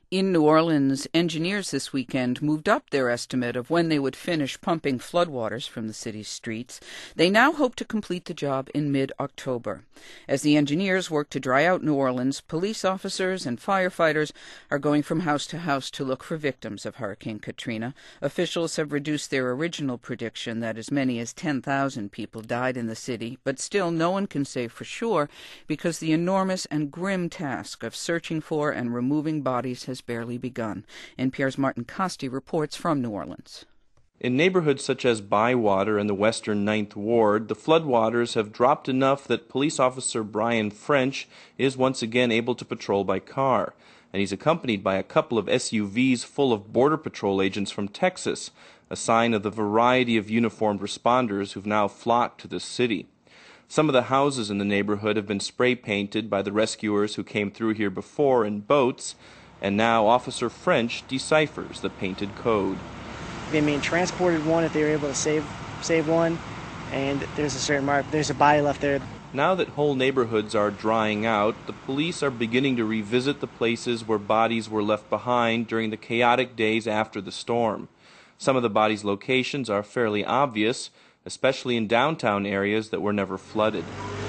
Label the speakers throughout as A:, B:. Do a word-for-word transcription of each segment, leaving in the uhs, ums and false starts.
A: In New Orleans, engineers this weekend moved up their estimate of when they would finish pumping floodwaters from the city's streets. They now hope to complete the job in mid-October. As the engineers work to dry out New Orleans, police officers and firefighters are going from house to house to look for victims of Hurricane Katrina. Officials have reduced their original prediction that as many as ten thousand people died in the city, but still no one can say for sure because the enormous and grim task of searching for and removing bodies has barely begun. N P R's Martin Costi reports from New Orleans.
B: In neighborhoods such as Bywater and the western ninth Ward, the floodwaters have dropped enough that police officer Brian French is once again able to patrol by car. And he's accompanied by a couple of S U Vs full of Border Patrol agents from Texas, a sign of the variety of uniformed responders who've now flocked to this city. Some of the houses in the neighborhood have been spray painted by the rescuers who came through here before in boats, and now Officer French deciphers the painted code.
C: They mean transported one if they were able to save save one, and there's a certain mark, there's a body left there.
B: Now that whole neighborhoods are drying out, the police are beginning to revisit the places where bodies were left behind during the chaotic days after the storm. Some of the bodies' locations are fairly obvious, especially in downtown areas that were never flooded.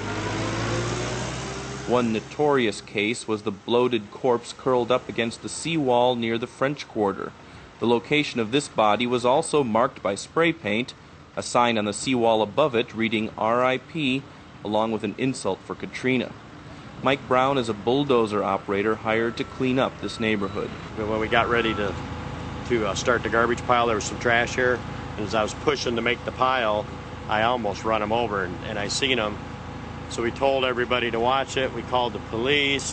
B: One notorious case was the bloated corpse curled up against the seawall near the French Quarter. The location of this body was also marked by spray paint, a sign on the seawall above it reading R I P, along with an insult for Katrina. Mike Brown is a bulldozer operator hired to clean up this neighborhood.
D: When we got ready to, to uh, start the garbage pile, there was some trash here, and as I was pushing to make the pile, I almost run him over, and, and I seen him. So we told everybody to watch it. We called the police.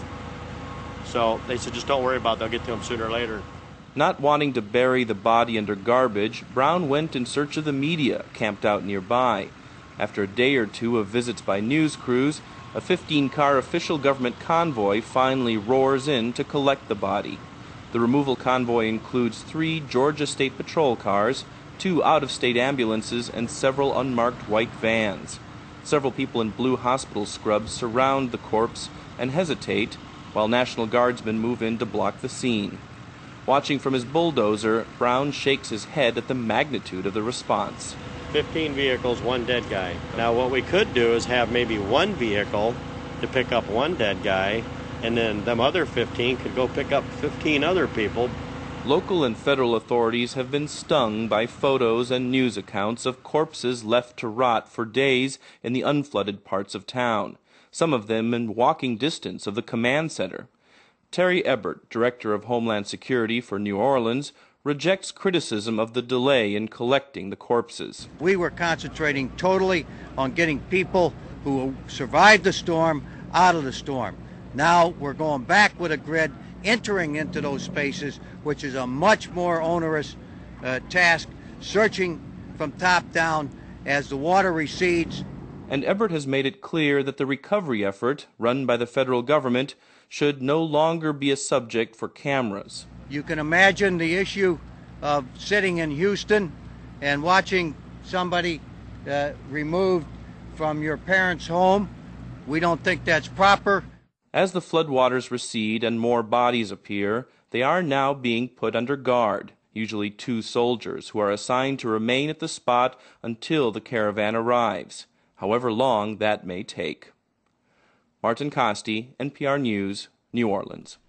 D: So they said, just don't worry about it. They'll get to him sooner or later.
B: Not wanting to bury the body under garbage, Brown went in search of the media camped out nearby. After a day or two of visits by news crews, a fifteen-car official government convoy finally roars in to collect the body. The removal convoy includes three Georgia State Patrol cars, two out-of-state ambulances, and several unmarked white vans. Several people in blue hospital scrubs surround the corpse and hesitate, while National Guardsmen move in to block the scene. Watching from his bulldozer, Brown shakes his head at the magnitude of the response.
D: fifteen vehicles, one dead guy. Now what we could do is have maybe one vehicle to pick up one dead guy, and then them other fifteen could go pick up fifteen other people.
B: Local and federal authorities have been stung by photos and news accounts of corpses left to rot for days in the unflooded parts of town, some of them in walking distance of the command center. Terry Ebert, Director of Homeland Security for New Orleans, rejects criticism of the delay in collecting the corpses.
E: We were concentrating totally on getting people who survived the storm out of the storm. Now we're going back with a grid, entering into those spaces, which is a much more onerous uh, task, searching from top down as the water recedes.
B: And Ebert has made it clear that the recovery effort, run by the federal government, should no longer be a subject for cameras.
E: You can imagine the issue of sitting in Houston and watching somebody uh, removed from your parents' home. We don't think that's proper.
B: As the floodwaters recede and more bodies appear, they are now being put under guard, usually two soldiers, who are assigned to remain at the spot until the caravan arrives, however long that may take. Martin Costi, N P R News, New Orleans.